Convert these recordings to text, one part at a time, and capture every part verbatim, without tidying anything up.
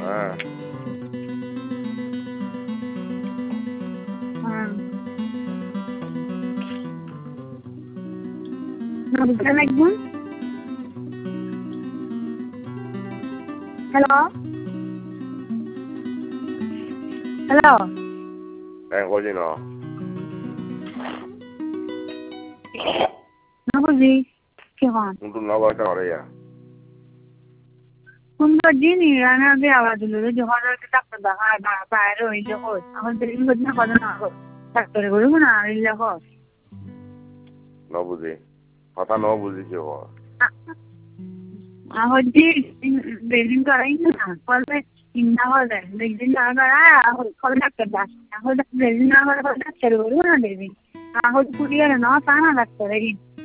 হ্যাঁ হ্যাঁ নবুঝা লাগবে হ্যালো হ্যালো হ্যাঁ কইছি না নবুঝি কি হন কিন্তু নবাটা করে যা সুন্দর জিনি রানা দিয়ে আওয়াজ দিল যে হঠাৎ ডাক্তার দেখা বাইরে ওই যে হয় আমার দেরি হচ্ছে না কথা না ডাক্তারে বলবো না এই দেখো ন বুঝি কথা ন বুঝি কি হয় হচ্ছে বেদিন করাই না বলবে চিন্তা হবে বেদিন না করা কবে ডাক্তার ডাক এখন বেদিন না করে ডাক্তারে বলবো না বেদিন এখন পুড়িয়ে না তা না ডাক্তারে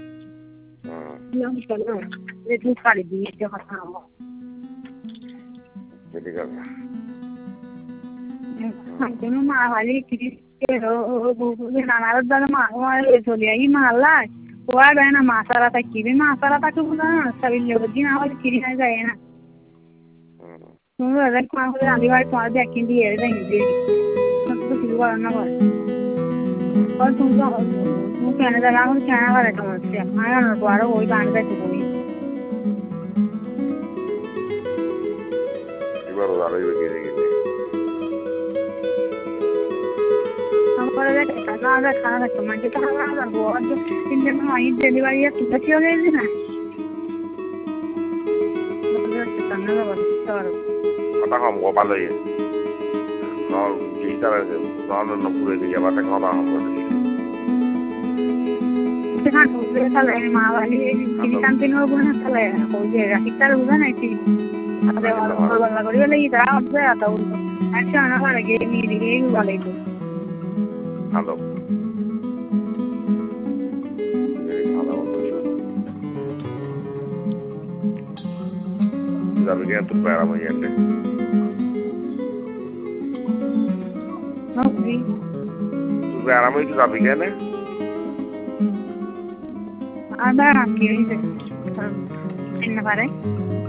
তুই কালি দিয়ে কথা হবো ঠিক আছে কোনো মা ভালি নানার দ্বারা মা চলে আই মারলাই ওয়া যায় না মা সারা থাকি মা সারা থাকি বলে না সাবিল দিন আমার কিরি না যায় না তুমি এদের কোন করে আদিবার কোন দেখি দিয়ে দেই দিয়ে তো কিছু করার না বল আর তুমি তো তুমি কেন জায়গা আমার কেন করে সমস্যা আর না বড় ওই গানটা তো বলি এবার ভালোই বেরিয়ে গেছে আমরা দেখে কাজা খানা তো মানে তো আমরা বহুত তিন দিন আই ডেলিভারি এর কিছু হয়ে গেছে না কথা কম কবা লই ন জিতারে ন ন পুরে গিয়ে বাটা কথা কম করে সেখান থেকে তাহলে মা বাড়ি এই কান্তিন ওগুলো তাহলে ওই যে রাখিতার বুঝা নাইছি আরে ভালো করে লাগি তারা হবে আতা আচ্ছা না করে গিয়ে নিয়ে দিয়ে ভালোই হ্যালো যাবে কেন তোর প্যারা হয়ে যাবে তুই প্যারা হয়ে যাবি কেন আবার কি হইছে এনে পারে